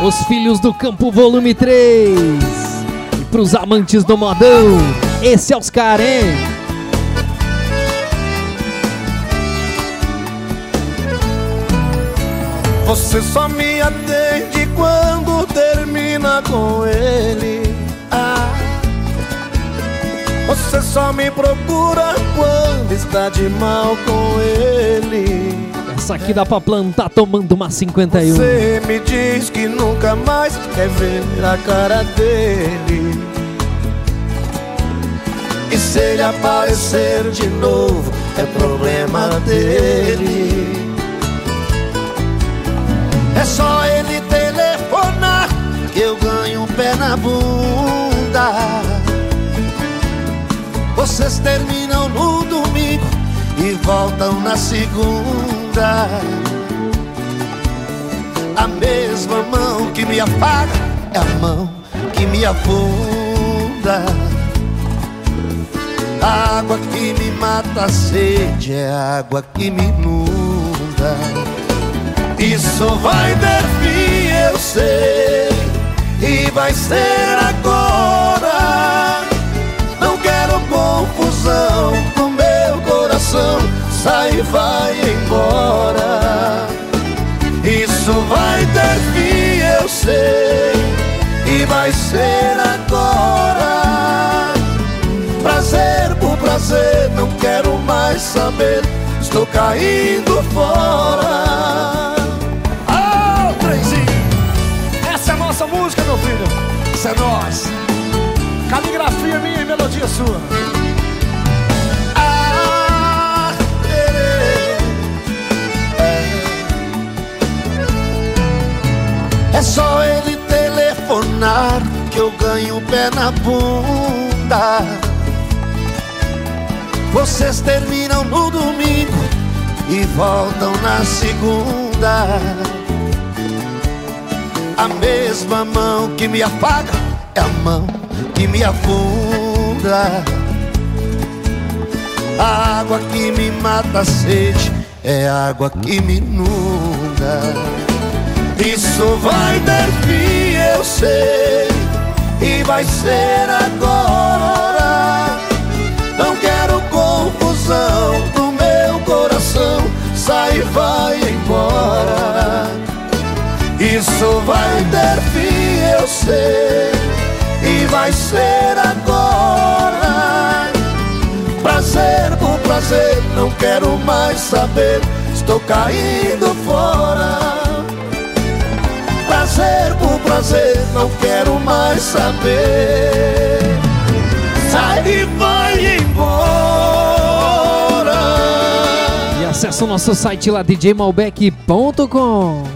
Os Filhos do Campo Volume 3. E pros amantes do modão, esse é os caras, hein? Você só me atende quando termina com ele. Você só me procura quando está de mal com ele. Essa aqui dá pra plantar tomando uma 51. Você me diz que nunca mais quer ver a cara dele. E se ele aparecer de novo, é problema dele. É só ele telefonar que eu ganho um pé na bunda. Vocês terminam no domingo e voltam na segunda. A mesma mão que me apaga é a mão que me afunda. A água que me mata a sede é a água que me inunda. Isso vai ter fim, eu sei, e vai ser agora. Não quero confusão no meu coração, sai e vai embora. Isso vai ter fim, eu sei, e vai ser agora. Prazer por prazer, não quero mais saber, estou caindo fora. Essa é a nossa música, meu filho. Essa é nós. Caligrafia minha e melodia sua. É só ele telefonar que eu ganho o pé na bunda. Vocês terminam no domingo e voltam na segunda. A mesma mão que me apaga é a mão que me afunda. A água que me mata a sede é a água que me inunda. Isso vai ter fim, eu sei, e vai ser agora. Não quero confusão no meu coração, sai e vai embora. Isso vai ter fim, eu sei, e vai ser agora. Prazer por prazer, não quero mais saber, estou caindo fora. Prazer por prazer, não quero mais saber, sai e vai embora. E acessa o nosso site lá, djmalbec.com.